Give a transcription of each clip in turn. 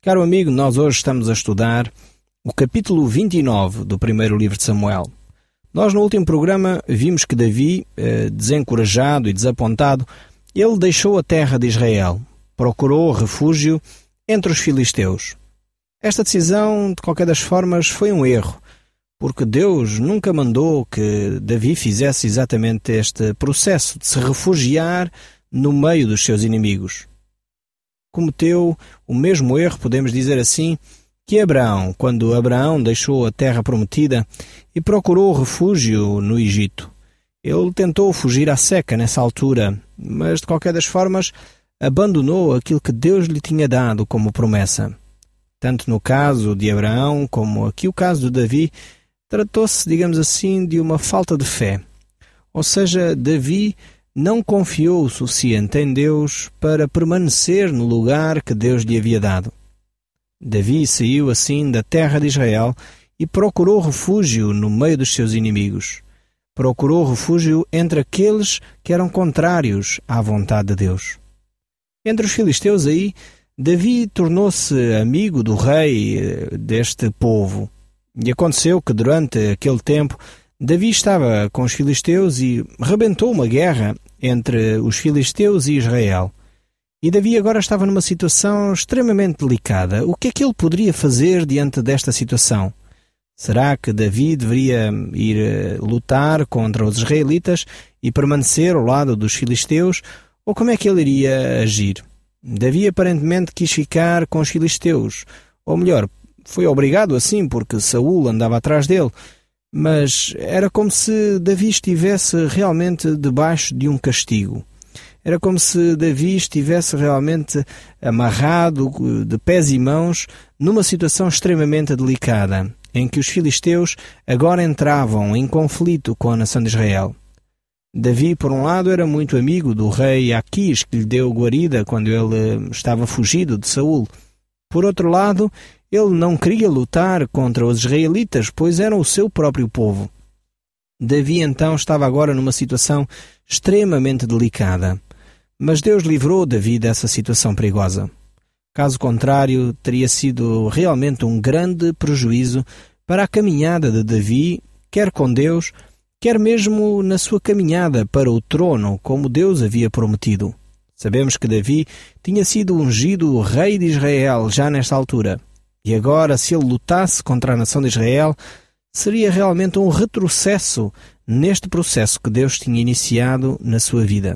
Caro amigo, nós hoje estamos a estudar o capítulo 29 do primeiro livro de Samuel. Nós no último programa vimos que Davi, desencorajado e desapontado, ele deixou a terra de Israel, procurou refúgio entre os filisteus. Esta decisão, de qualquer das formas, foi um erro, porque Deus nunca mandou que Davi fizesse exatamente este processo de se refugiar no meio dos seus inimigos. Cometeu o mesmo erro, podemos dizer assim, que Abraão, quando Abraão deixou a terra prometida e procurou refúgio no Egito. Ele tentou fugir à seca nessa altura, mas de qualquer das formas abandonou aquilo que Deus lhe tinha dado como promessa. Tanto no caso de Abraão como aqui o caso de Davi, tratou-se, digamos assim, de uma falta de fé. Ou seja, Davi não confiou o suficiente em Deus para permanecer no lugar que Deus lhe havia dado. Davi saiu assim da terra de Israel e procurou refúgio no meio dos seus inimigos. Procurou refúgio entre aqueles que eram contrários à vontade de Deus. Entre os filisteus aí, Davi tornou-se amigo do rei deste povo. E aconteceu que durante aquele tempo Davi estava com os filisteus e rebentou uma guerra entre os filisteus e Israel. E Davi agora estava numa situação extremamente delicada. O que é que ele poderia fazer diante desta situação? Será que Davi deveria ir lutar contra os israelitas e permanecer ao lado dos filisteus? Ou como é que ele iria agir? Davi aparentemente quis ficar com os filisteus. Ou melhor, foi obrigado assim porque Saul andava atrás dele. Mas era como se Davi estivesse realmente debaixo de um castigo. Era como se Davi estivesse realmente amarrado de pés e mãos numa situação extremamente delicada, em que os filisteus agora entravam em conflito com a nação de Israel. Davi, por um lado, era muito amigo do rei Aquis, que lhe deu guarida quando ele estava fugido de Saul. Por outro lado, ele não queria lutar contra os israelitas, pois eram o seu próprio povo. Davi então estava agora numa situação extremamente delicada. Mas Deus livrou Davi dessa situação perigosa. Caso contrário, teria sido realmente um grande prejuízo para a caminhada de Davi, quer com Deus, quer mesmo na sua caminhada para o trono, como Deus havia prometido. Sabemos que Davi tinha sido ungido rei de Israel já nesta altura. E agora, se ele lutasse contra a nação de Israel, seria realmente um retrocesso neste processo que Deus tinha iniciado na sua vida.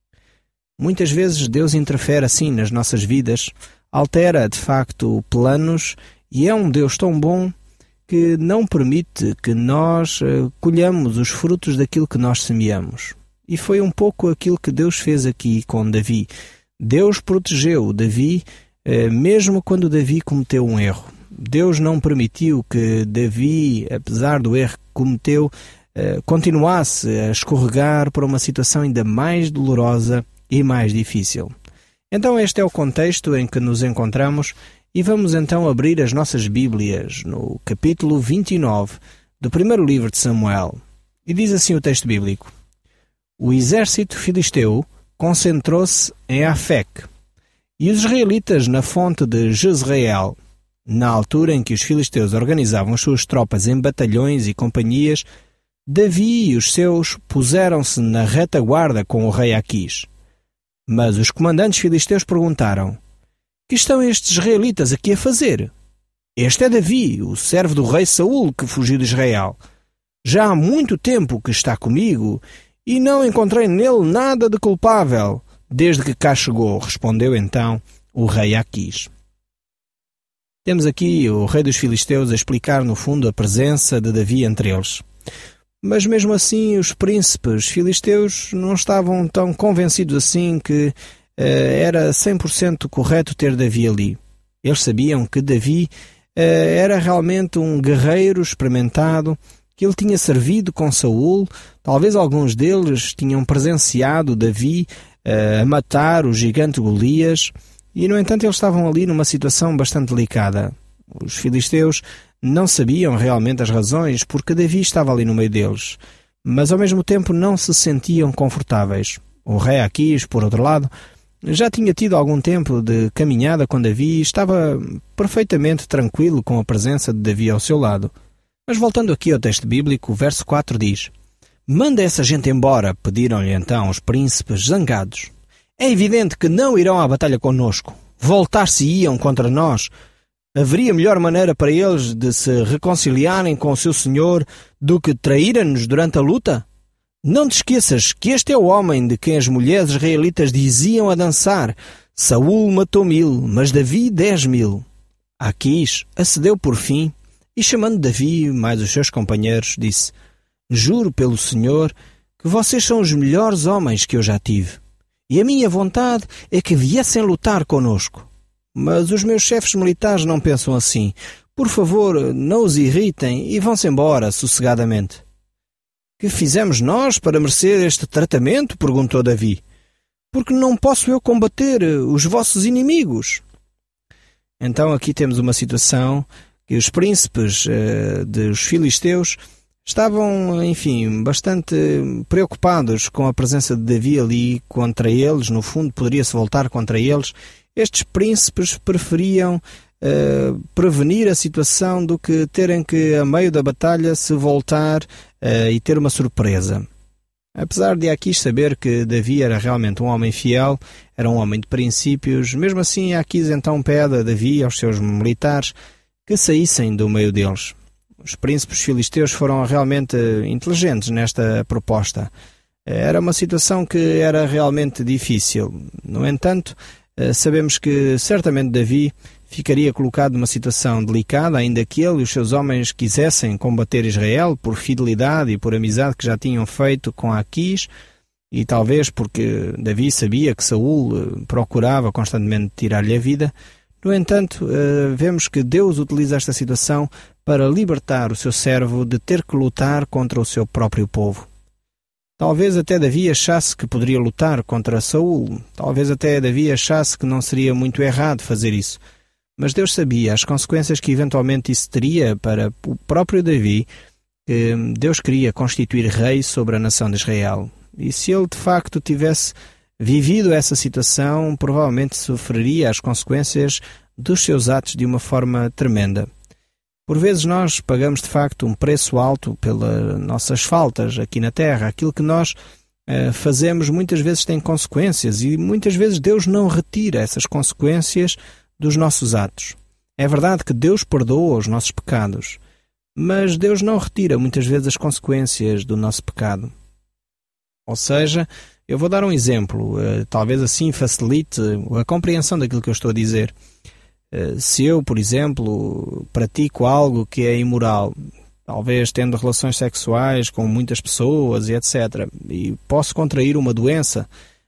Muitas vezes Deus interfere assim nas nossas vidas, altera de facto planos e é um Deus tão bom que não permite que nós colhamos os frutos daquilo que nós semeamos. E foi um pouco aquilo que Deus fez aqui com Davi. Deus protegeu Davi mesmo quando Davi cometeu um erro. Deus não permitiu que Davi, apesar do erro que cometeu, continuasse a escorregar para uma situação ainda mais dolorosa e mais difícil. Então este é o contexto em que nos encontramos e vamos então abrir as nossas Bíblias no capítulo 29 do primeiro livro de Samuel. E diz assim o texto bíblico: O exército filisteu concentrou-se em Afec e os israelitas na fonte de Jezreel. Na altura em que os filisteus organizavam as suas tropas em batalhões e companhias, Davi e os seus puseram-se na retaguarda com o rei Aquis. Mas os comandantes filisteus perguntaram: Que estão estes israelitas aqui a fazer? Este é Davi, o servo do rei Saul, que fugiu de Israel. Já há muito tempo que está comigo e não encontrei nele nada de culpável, desde que cá chegou, respondeu então o rei Aquis. Temos aqui o rei dos filisteus a explicar no fundo a presença de Davi entre eles. Mas mesmo assim os príncipes filisteus não estavam tão convencidos assim que era 100% correto ter Davi ali. Eles sabiam que Davi era realmente um guerreiro experimentado, que ele tinha servido com Saul. Talvez alguns deles tinham presenciado Davi a matar o gigante Golias. E, no entanto, eles estavam ali numa situação bastante delicada. Os filisteus não sabiam realmente as razões porque Davi estava ali no meio deles, mas ao mesmo tempo não se sentiam confortáveis. O rei Aquis, por outro lado, já tinha tido algum tempo de caminhada com Davi e estava perfeitamente tranquilo com a presença de Davi ao seu lado. Mas voltando aqui ao texto bíblico, o verso 4 diz: "Manda essa gente embora", pediram-lhe então os príncipes zangados. "É evidente que não irão à batalha conosco. Voltar-se-iam contra nós. Haveria melhor maneira para eles de se reconciliarem com o seu senhor do que traírem-nos durante a luta? Não te esqueças que este é o homem de quem as mulheres israelitas diziam a dançar: Saul matou 1000, mas Davi 10.000. Aquis acedeu por fim e, chamando Davi mais os seus companheiros, disse: "Juro pelo Senhor que vocês são os melhores homens que eu já tive, e a minha vontade é que viessem lutar conosco. Mas os meus chefes militares não pensam assim. Por favor, não os irritem e vão-se embora sossegadamente." "Que fizemos nós para merecer este tratamento?" perguntou Davi. "Porque não posso eu combater os vossos inimigos?" Então aqui temos uma situação que os príncipes dos filisteus estavam, enfim, bastante preocupados com a presença de Davi ali contra eles. No fundo, poderia-se voltar contra eles. Estes príncipes preferiam prevenir a situação do que terem que, a meio da batalha, se voltar e ter uma surpresa. Apesar de Aquis saber que Davi era realmente um homem fiel, era um homem de princípios, mesmo assim Aquis então pede a Davi e aos seus militares que saíssem do meio deles. Os príncipes filisteus foram realmente inteligentes nesta proposta. Era uma situação que era realmente difícil. No entanto, sabemos que certamente Davi ficaria colocado numa situação delicada, ainda que ele e os seus homens quisessem combater Israel por fidelidade e por amizade que já tinham feito com Aquis, e talvez porque Davi sabia que Saul procurava constantemente tirar-lhe a vida. No entanto, vemos que Deus utiliza esta situação para libertar o seu servo de ter que lutar contra o seu próprio povo. Talvez até Davi achasse que poderia lutar contra Saul. Talvez até Davi achasse que não seria muito errado fazer isso. Mas Deus sabia as consequências que eventualmente isso teria para o próprio Davi, que Deus queria constituir rei sobre a nação de Israel. E se ele de facto tivesse vivido essa situação, provavelmente sofreria as consequências dos seus atos de uma forma tremenda. Por vezes nós pagamos de facto um preço alto pelas nossas faltas aqui na terra. Aquilo que nós fazemos muitas vezes tem consequências e muitas vezes Deus não retira essas consequências dos nossos atos. É verdade que Deus perdoa os nossos pecados, mas Deus não retira muitas vezes as consequências do nosso pecado. Ou seja, eu vou dar um exemplo, talvez assim facilite a compreensão daquilo que eu estou a dizer. Se eu, por exemplo, pratico algo que é imoral, talvez tendo relações sexuais com muitas pessoas e etc., e posso contrair uma doença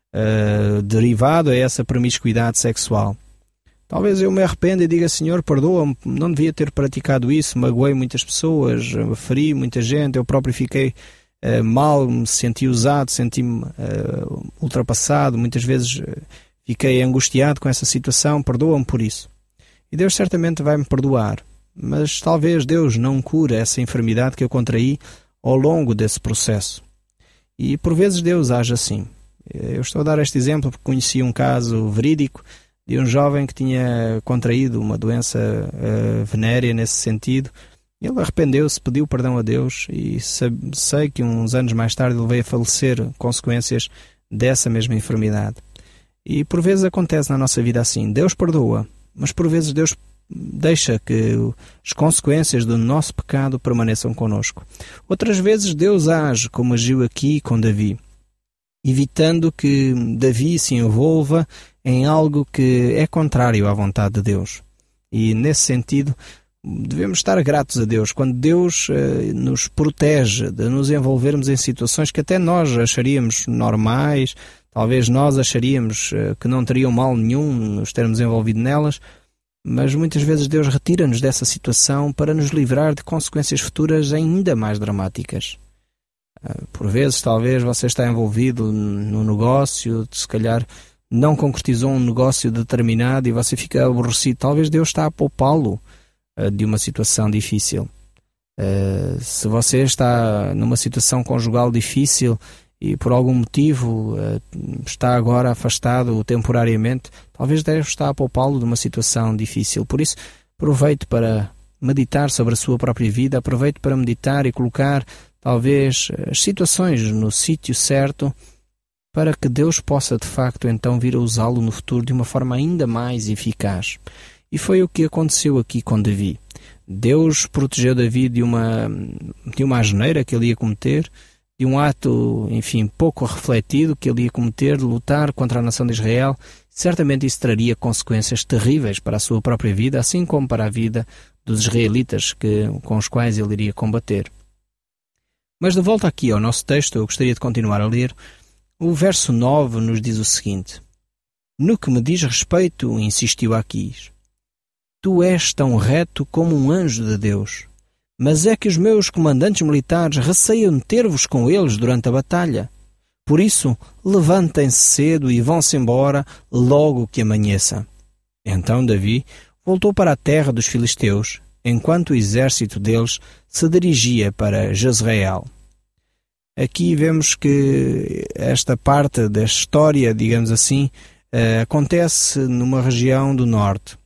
derivada a essa promiscuidade sexual. Talvez eu me arrependa e diga: Senhor, perdoa-me, não devia ter praticado isso, magoei muitas pessoas, feri muita gente, eu próprio fiquei mal, me senti usado, senti-me ultrapassado, muitas vezes fiquei angustiado com essa situação, perdoa-me por isso. E Deus certamente vai me perdoar, mas talvez Deus não cure essa enfermidade que eu contraí ao longo desse processo. E por vezes Deus age assim. Eu estou a dar este exemplo porque conheci um caso verídico de um jovem que tinha contraído uma doença venérea nesse sentido. Ele arrependeu-se, pediu perdão a Deus e sei que uns anos mais tarde ele veio a falecer, consequências dessa mesma enfermidade. E por vezes acontece na nossa vida assim. Deus perdoa, mas por vezes Deus deixa que as consequências do nosso pecado permaneçam connosco. Outras vezes Deus age como agiu aqui com Davi, evitando que Davi se envolva em algo que é contrário à vontade de Deus. E nesse sentido devemos estar gratos a Deus quando Deus nos protege de nos envolvermos em situações que até nós acharíamos normais, talvez nós acharíamos que não teriam mal nenhum nos termos envolvido nelas, mas muitas vezes Deus retira-nos dessa situação para nos livrar de consequências futuras ainda mais dramáticas. Por vezes, talvez você está envolvido no negócio, se calhar não concretizou um negócio determinado e você fica aborrecido. Talvez Deus está a poupá-lo de uma situação difícil. Se você está numa situação conjugal difícil e por algum motivo está agora afastado temporariamente, talvez deve estar a poupá-lo de uma situação difícil. Por isso, aproveite para meditar sobre a sua própria vida, aproveite para meditar e colocar talvez as situações no sítio certo, para que Deus possa de facto então vir a usá-lo no futuro de uma forma ainda mais eficaz. E foi o que aconteceu aqui com Davi. Deus protegeu Davi de uma asneira que ele ia cometer, de um ato, enfim, pouco refletido que ele ia cometer, de lutar contra a nação de Israel. Certamente isso traria consequências terríveis para a sua própria vida, assim como para a vida dos israelitas com os quais ele iria combater. Mas de volta aqui ao nosso texto, eu gostaria de continuar a ler. O verso 9 nos diz o seguinte: No que me diz respeito, insistiu Aquis, tu és tão reto como um anjo de Deus, mas é que os meus comandantes militares receiam ter-vos com eles durante a batalha. Por isso, levantem-se cedo e vão-se embora logo que amanheça. Então Davi voltou para a terra dos filisteus, enquanto o exército deles se dirigia para Jezreel. Aqui vemos que esta parte da história, digamos assim, acontece numa região do norte.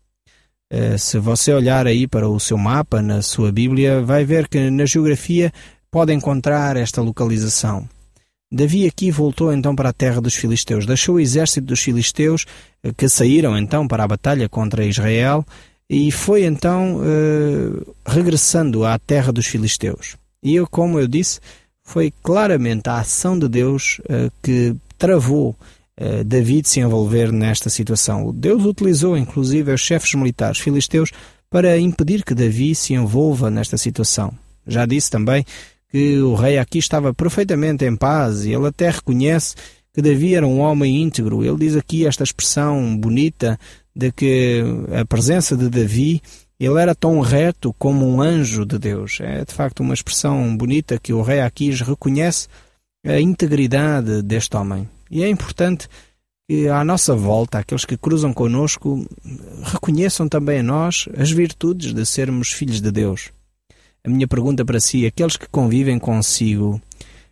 Se você olhar aí para o seu mapa, na sua Bíblia, vai ver que na geografia pode encontrar esta localização. Davi aqui voltou então para a terra dos filisteus, deixou o exército dos filisteus que saíram então para a batalha contra Israel e foi então regressando à terra dos filisteus. E como eu disse, foi claramente a ação de Deus que travou Davi de se envolver nesta situação. Deus utilizou inclusive os chefes militares filisteus para impedir que Davi se envolva nesta situação. Já disse também que o rei aqui estava perfeitamente em paz e ele até reconhece que Davi era um homem íntegro. Ele diz aqui esta expressão bonita de que a presença de Davi, ele era tão reto como um anjo de Deus. É de facto uma expressão bonita que o rei Aquis reconhece a integridade deste homem. E é importante que à nossa volta, aqueles que cruzam connosco, reconheçam também a nós as virtudes de sermos filhos de Deus. A minha pergunta para si, aqueles que convivem consigo,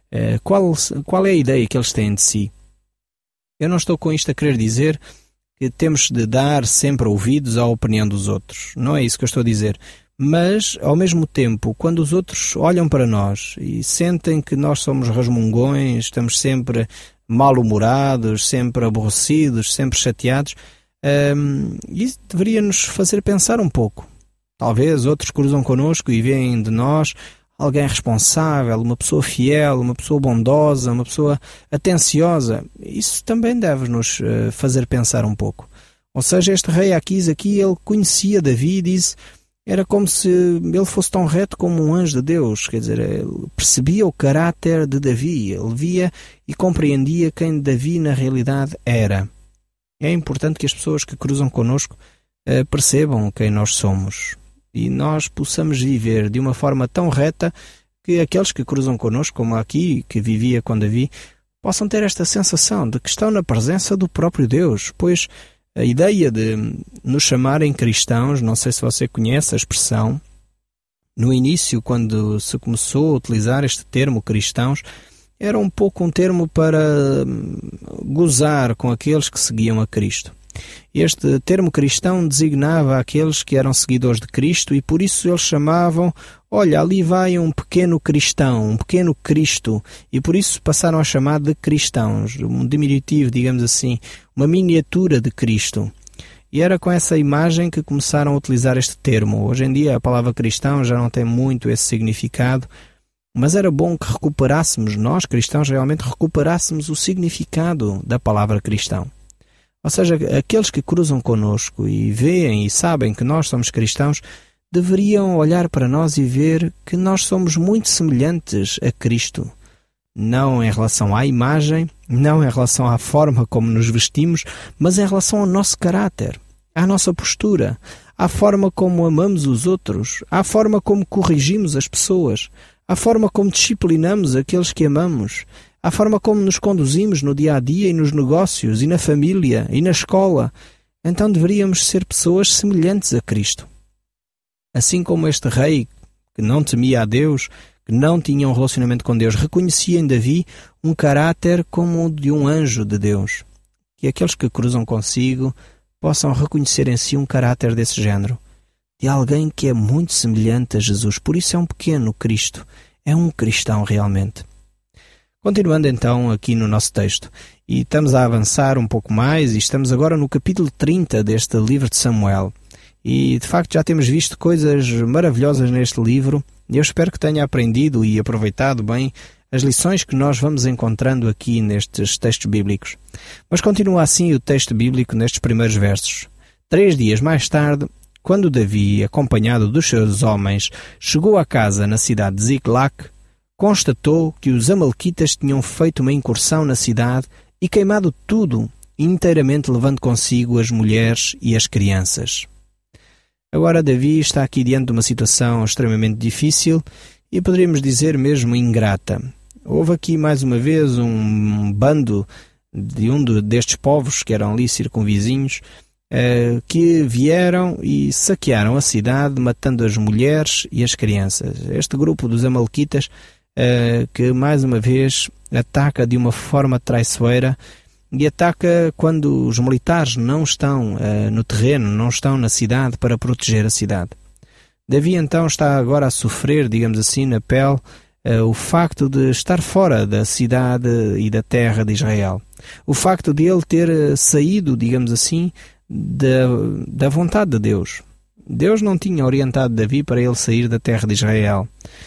qual é a ideia que eles têm de si? Eu não estou com isto a querer dizer que temos de dar sempre ouvidos à opinião dos outros. Não é isso que eu estou a dizer. Mas, ao mesmo tempo, quando os outros olham para nós e sentem que nós somos resmungões, estamos sempre mal-humorados, sempre aborrecidos, sempre chateados, isso deveria nos fazer pensar um pouco. Talvez outros cruzam connosco e veem de nós alguém responsável, uma pessoa fiel, uma pessoa bondosa, uma pessoa atenciosa. Isso também deve nos fazer pensar um pouco. Ou seja, este rei Aquis aqui, ele conhecia Davi e disse, era como se ele fosse tão reto como um anjo de Deus. Quer dizer, ele percebia o caráter de Davi, ele via e compreendia quem Davi na realidade era. É importante que as pessoas que cruzam connosco percebam quem nós somos e nós possamos viver de uma forma tão reta que aqueles que cruzam connosco, como aqui, que vivia com Davi, possam ter esta sensação de que estão na presença do próprio Deus, pois a ideia de nos chamarem cristãos, não sei se você conhece a expressão, no início, quando se começou a utilizar este termo cristãos, era um pouco um termo para gozar com aqueles que seguiam a Cristo. Este termo cristão designava aqueles que eram seguidores de Cristo e por isso eles chamavam, olha, ali vai um pequeno cristão, um pequeno Cristo, e por isso passaram a chamar de cristãos, um diminutivo, digamos assim, uma miniatura de Cristo. E era com essa imagem que começaram a utilizar este termo. Hoje em dia a palavra cristão já não tem muito esse significado, mas era bom que recuperássemos, nós cristãos realmente recuperássemos o significado da palavra cristão. Ou seja, aqueles que cruzam connosco e veem e sabem que nós somos cristãos, deveriam olhar para nós e ver que nós somos muito semelhantes a Cristo. Não em relação à imagem, não em relação à forma como nos vestimos, mas em relação ao nosso caráter, à nossa postura, à forma como amamos os outros, à forma como corrigimos as pessoas, à forma como disciplinamos aqueles que amamos, à forma como nos conduzimos no dia-a-dia e nos negócios e na família e na escola. Então deveríamos ser pessoas semelhantes a Cristo. Assim como este rei, que não temia a Deus, que não tinham um relacionamento com Deus, reconheciam em Davi um caráter como o de um anjo de Deus. Que aqueles que cruzam consigo possam reconhecer em si um caráter desse género, de alguém que é muito semelhante a Jesus. Por isso é um pequeno Cristo, é um cristão realmente. Continuando então aqui no nosso texto, e estamos a avançar um pouco mais, e estamos agora no capítulo 30 deste livro de Samuel. E de facto já temos visto coisas maravilhosas neste livro, e eu espero que tenha aprendido e aproveitado bem as lições que nós vamos encontrando aqui nestes textos bíblicos. Mas continua assim o texto bíblico nestes primeiros versos. 3 dias mais tarde, quando Davi, acompanhado dos seus homens, chegou à casa na cidade de Ziclac, constatou que os amalequitas tinham feito uma incursão na cidade e queimado tudo, inteiramente levando consigo as mulheres e as crianças. Agora Davi está aqui diante de uma situação extremamente difícil e poderíamos dizer mesmo ingrata. Houve aqui mais uma vez um bando de destes povos que eram ali circunvizinhos que vieram e saquearam a cidade, matando as mulheres e as crianças. Este grupo dos amalequitas que mais uma vez ataca de uma forma traiçoeira e ataca quando os militares não estão no terreno, não estão na cidade para proteger a cidade. Davi então está agora a sofrer, digamos assim, na pele o facto de estar fora da cidade e da terra de Israel. O facto de ele ter saído, digamos assim, da vontade de Deus. Deus não tinha orientado Davi para ele sair da terra de Israel.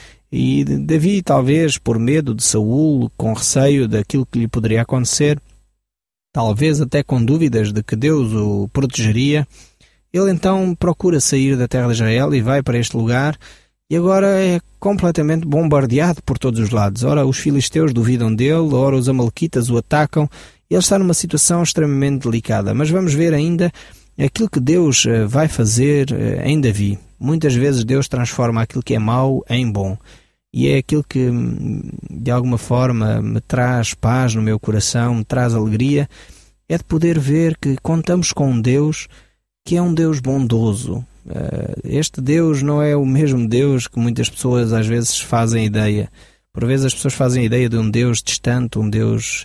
E Davi, talvez por medo de Saul, com receio daquilo que lhe poderia acontecer, talvez até com dúvidas de que Deus o protegeria, ele então procura sair da terra de Israel e vai para este lugar e agora é completamente bombardeado por todos os lados. Ora, os filisteus duvidam dele, ora os amalequitas o atacam. Ele está numa situação extremamente delicada. Mas vamos ver ainda aquilo que Deus vai fazer em Davi. Muitas vezes Deus transforma aquilo que é mau em bom. E é aquilo que, de alguma forma, me traz paz no meu coração, me traz alegria, é de poder ver que contamos com um Deus que é um Deus bondoso. Este Deus não é o mesmo Deus que muitas pessoas às vezes fazem ideia. Por vezes as pessoas fazem ideia de um Deus distante, um Deus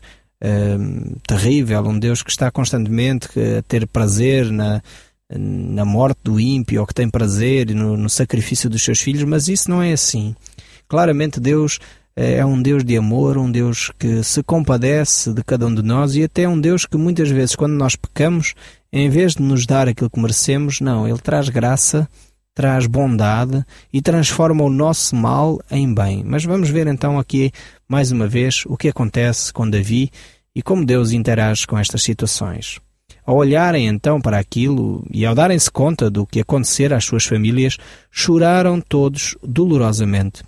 terrível, um Deus que está constantemente a ter prazer na morte do ímpio, ou que tem prazer no sacrifício dos seus filhos, mas isso não é assim. Claramente Deus é um Deus de amor, um Deus que se compadece de cada um de nós e até um Deus que muitas vezes, quando nós pecamos, em vez de nos dar aquilo que merecemos, não, Ele traz graça, traz bondade e transforma o nosso mal em bem. Mas vamos ver então aqui, mais uma vez, o que acontece com Davi e como Deus interage com estas situações. Ao olharem então para aquilo e ao darem-se conta do que acontecera às suas famílias, choraram todos dolorosamente.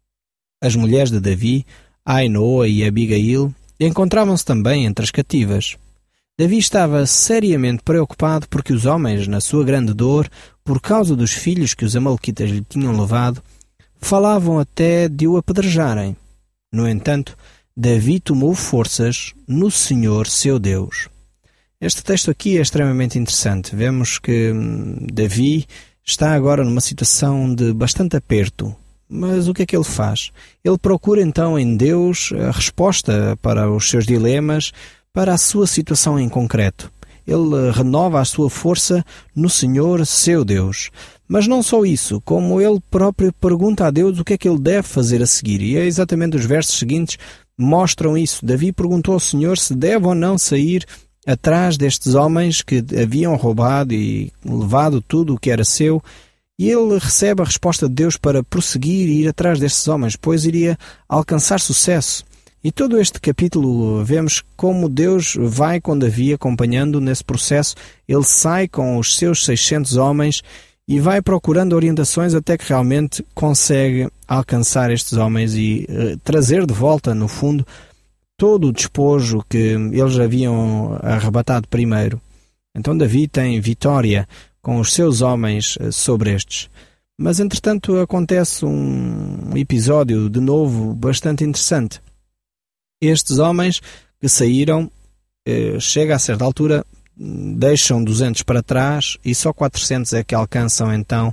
As mulheres de Davi, Ainoa e Abigail, encontravam-se também entre as cativas. Davi estava seriamente preocupado porque os homens, na sua grande dor, por causa dos filhos que os amalequitas lhe tinham levado, falavam até de o apedrejarem. No entanto, Davi tomou forças no Senhor seu Deus. Este texto aqui é extremamente interessante. Vemos que Davi está agora numa situação de bastante aperto. Mas o que é que ele faz? Ele procura então em Deus a resposta para os seus dilemas, para a sua situação em concreto. Ele renova a sua força no Senhor, seu Deus. Mas não só isso, como ele próprio pergunta a Deus o que é que ele deve fazer a seguir. E é exatamente os versos seguintes mostram isso. Davi perguntou ao Senhor se deve ou não sair atrás destes homens que haviam roubado e levado tudo o que era seu. E ele recebe a resposta de Deus para prosseguir e ir atrás destes homens, pois iria alcançar sucesso. E todo este capítulo vemos como Deus vai com Davi acompanhando nesse processo. Ele sai com os seus 600 homens e vai procurando orientações até que realmente consegue alcançar estes homens e trazer de volta, no fundo, todo o despojo que eles haviam arrebatado primeiro. Então Davi tem vitória com os seus homens sobre estes. Mas, entretanto, acontece um episódio, de novo, bastante interessante. Estes homens que saíram, chega a certa altura, deixam 200 para trás e só 400 é que alcançam, então,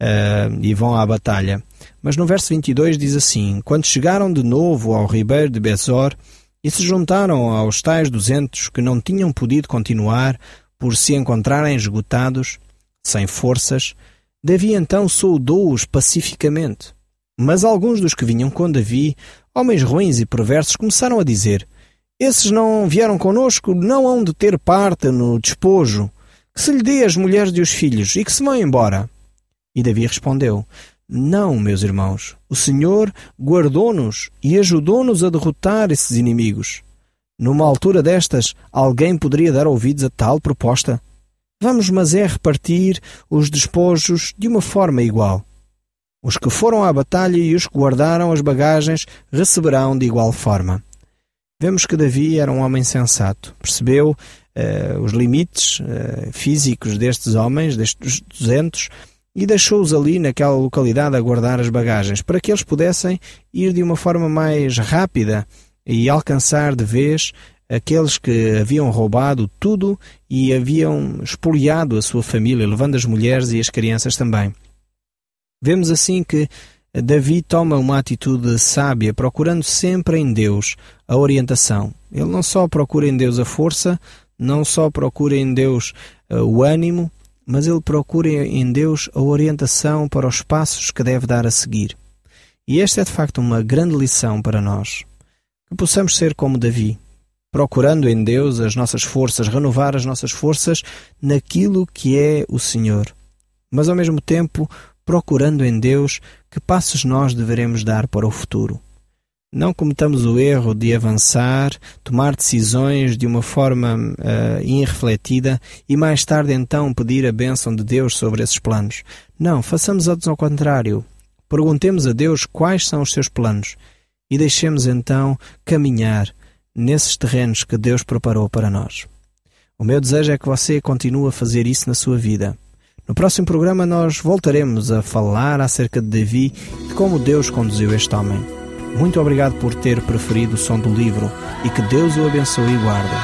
e vão à batalha. Mas no verso 22 diz assim: quando chegaram de novo ao ribeiro de Besor e se juntaram aos tais 200 que não tinham podido continuar por se encontrarem esgotados, sem forças, Davi então saudou-os pacificamente. Mas alguns dos que vinham com Davi, homens ruins e perversos, começaram a dizer: esses não vieram conosco, não hão de ter parte no despojo, que se lhe dê as mulheres e os filhos, e que se vão embora. E Davi respondeu: não, meus irmãos, o Senhor guardou-nos e ajudou-nos a derrotar esses inimigos. Numa altura destas, alguém poderia dar ouvidos a tal proposta? Vamos, mas é repartir os despojos de uma forma igual. Os que foram à batalha e os que guardaram as bagagens receberão de igual forma. Vemos que Davi era um homem sensato. Percebeu os limites físicos destes homens, destes 200, e deixou-os ali naquela localidade a guardar as bagagens, para que eles pudessem ir de uma forma mais rápida e alcançar de vez aqueles que haviam roubado tudo e haviam expoliado a sua família, levando as mulheres e as crianças também. Vemos assim que Davi toma uma atitude sábia, procurando sempre em Deus a orientação. Ele não só procura em Deus a força, não só procura em Deus o ânimo, mas ele procura em Deus a orientação para os passos que deve dar a seguir. E esta é de facto uma grande lição para nós, que possamos ser como Davi, procurando em Deus as nossas forças, renovar as nossas forças naquilo que é o Senhor, mas ao mesmo tempo procurando em Deus que passos nós devemos dar para o futuro. Não cometamos o erro de avançar, tomar decisões de uma forma irrefletida e mais tarde então pedir a bênção de Deus sobre esses planos. Não, façamos ao contrário. Perguntemos a Deus quais são os seus planos e deixemos então caminhar nesses terrenos que Deus preparou para nós. O meu desejo é que você continue a fazer isso na sua vida. No próximo programa nós voltaremos a falar acerca de Davi e de como Deus conduziu este homem. Muito obrigado por ter preferido o som do livro e que Deus o abençoe e guarde.